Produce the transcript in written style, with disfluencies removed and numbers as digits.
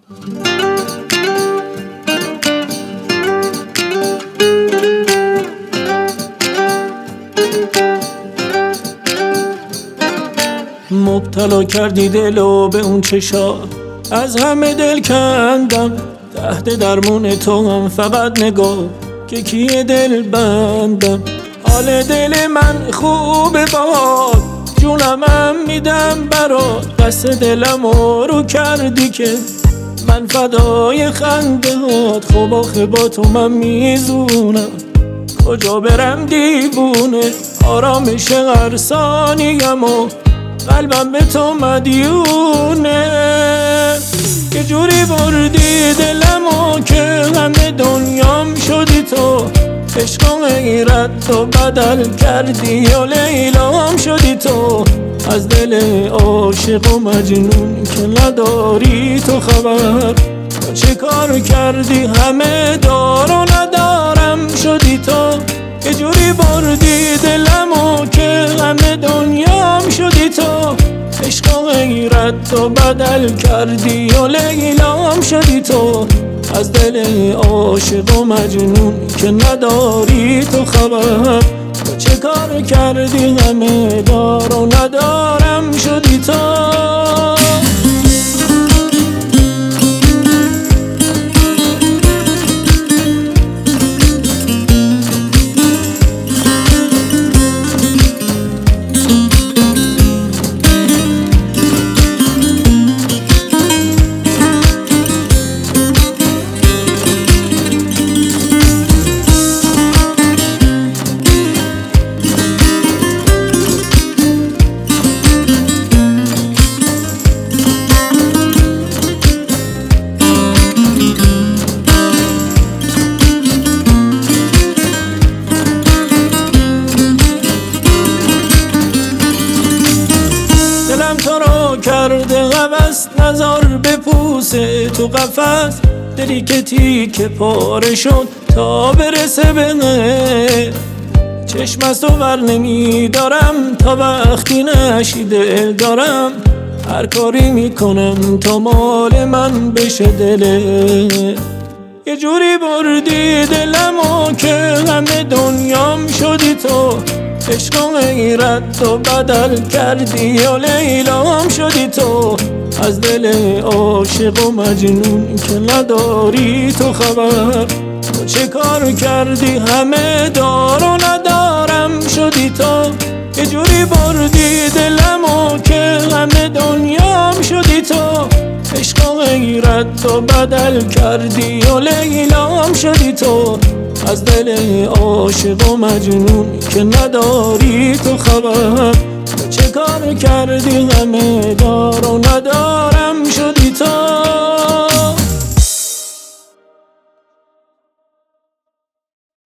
مبتلا کردی دلو به اون چشات، از همه دل کندم تحت درمون تو هم فقط نگاه که کیه دل بندم. حال دل من خوبه باد، جونمم میدم برات، دست دلمو رو کردی که من فدای خنده هات. خب آخه با تو من میزونم کجا برم دیوونه، آرامش هر ثانیم و قلبم به تو مدیونه. یه جوری بردی دلمو که همه دنیام شدی تو، عشق و غیرت تو بدل کردی و لیلام شدی تو. از دل عاشق و مجنون که نداری تو خبر، تو چه کار کردی همه دار و ندارم شدی تو. یه جوری بردی دلمو که همه دنیام شدی تو، عشق و غیرت تو بدل کردی و لیلام شدی تو. از دل عاشق و مجنون که نداری تو خبر، تو چه کار کردی همه دار و ندارم شدی تو. دلم تو رو کرده هوس، نزار بپوسه تو قفس، دلی که تیکه پاره شد تا برسه به چشم از تو بر نمیدارم تا وقتی نشی دل دارم. هر کاری میکنم تا مال من بشه دله. یه جوری بردی دلمو که همه دنیام شدی تو، عشق و غیرت تو بدل کردی و لیلام شدی تو. از دل عاشق و مجنون که نداری تو خبر، تو چه کار کردی همه دار و ندارم شدی تو. یه جوری بردی دلمو که همه دنیام شدی تو، عشق و غیرت تو بدل کردی و لیلام شدی تو. از دل عاشق و مجنون که نداری تو خبر، تو چه کار کردی همه دار و